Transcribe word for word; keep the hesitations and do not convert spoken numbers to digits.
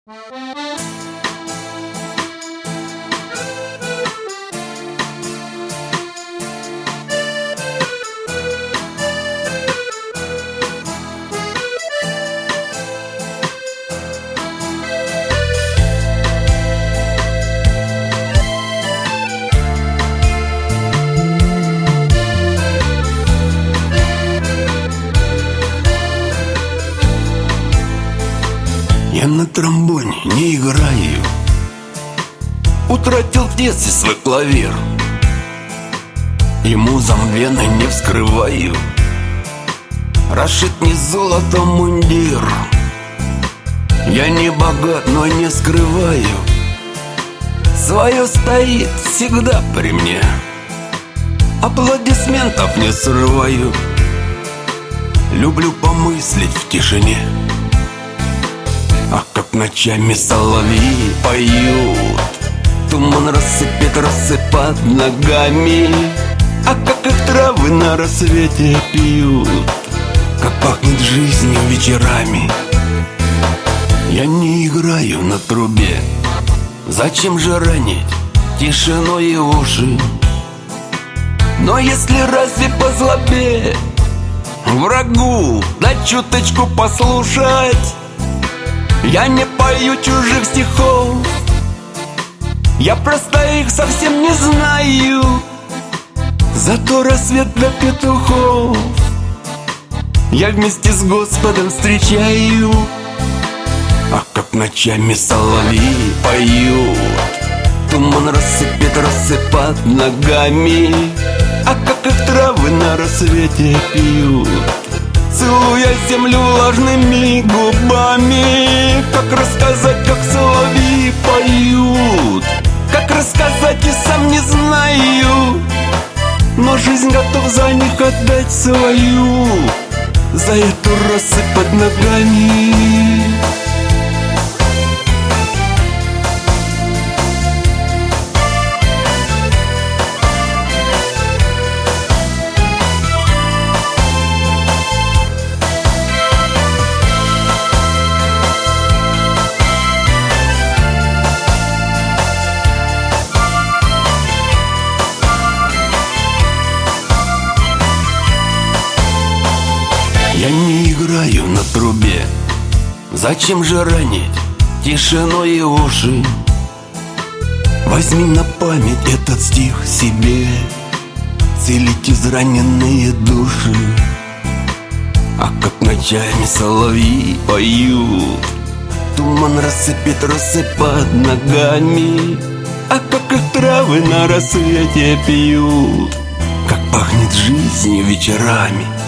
Я на тромбоне не играю, утратил в детстве свой клавир, и музом вены не вскрываю, расшит не золотом мундир. Я не богат, но не скрываю, свое стоит всегда при мне, аплодисментов не срываю. Люблю помыслить в тишине, ах, как ночами соловьи поют, туман рассыпет росы под ногами, а как их травы на рассвете пьют, как пахнет жизнью вечерами. Я не играю на трубе, зачем же ранить тишину и уши? Но если разве по злобе врагу дать чуточку послушать? Я не пою чужих стихов, я просто их совсем не знаю, зато рассвет для петухов я вместе с Господом встречаю. Ах, как ночами соловьи поют, туман рассыпет росы под ногами, а как их травы на рассвете пьют, целуя землю влажными губами. Как рассказать, как соловьи поют, как рассказать, и сам не знаю, но жизнь готов за них отдать свою, за эту росы под ногами. Я не играю на трубе, зачем же ранить тишину и уши? Возьми на память этот стих себе, целить израненные души. А как ночами соловьи поют, туман рассыпет росы под ногами, а как их травы на рассвете пьют, как пахнет жизнью вечерами.